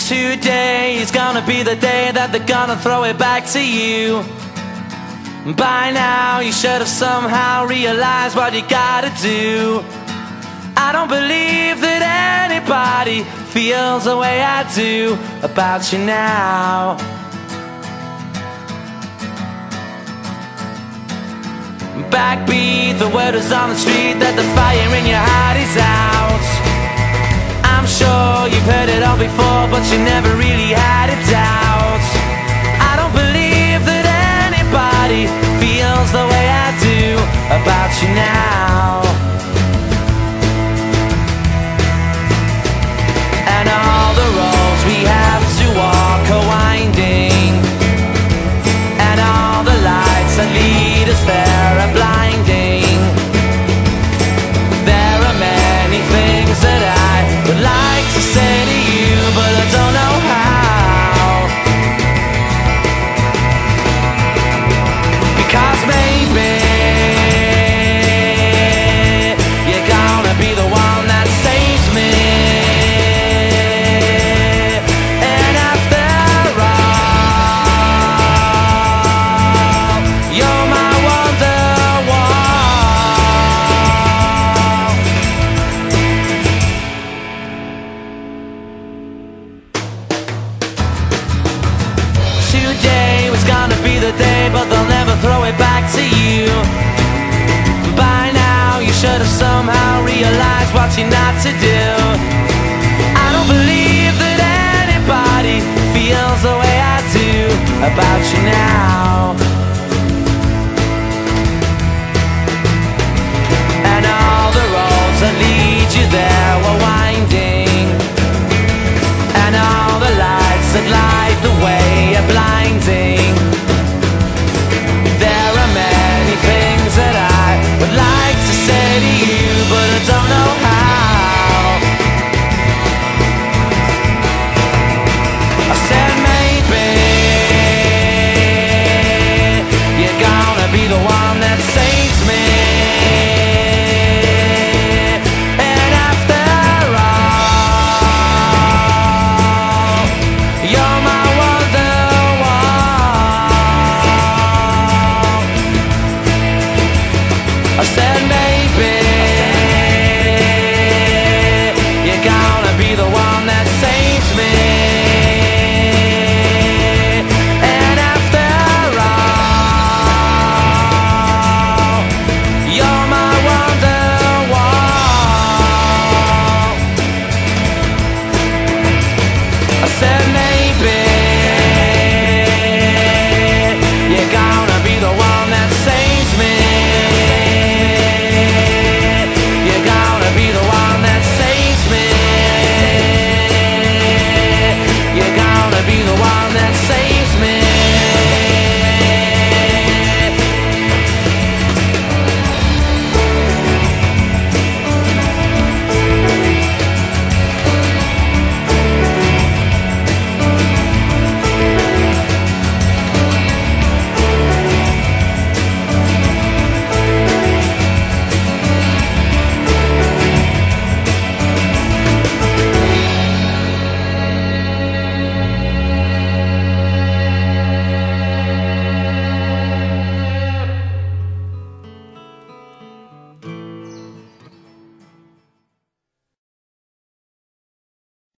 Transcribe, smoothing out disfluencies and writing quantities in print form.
Today is gonna be the day that they're gonna throw it back to you. By now you should have somehow realized what you gotta do. I don't believe that anybody feels the way I do about you now. Backbeat, the word is on the street that the fire in your heart is out. I'm sure you've heard it all before, but you never really had a doubt. I don't believe that anybody feels the way I do about you now. And all the roads we have to walk are winding, and all the lights that lead us there are blinding. There are many things that I would like to say to you, but I don't know how. Because maybe you're gonna be the one that saves me. And after all, you're my Wonderwall. Today was gonna be the day, but they'll never throw it back to you. By now you should have somehow realized what you're not to do. I don't believe that anybody feels the way I do about you now. And all the roads that lead you there were winding, and all the lights that light the way are blinding. There are many things that I would like to say to you, but I don't know how. I said maybe you're gonna be the one that saves me. And after all, you're my Wonderwall. I said maybe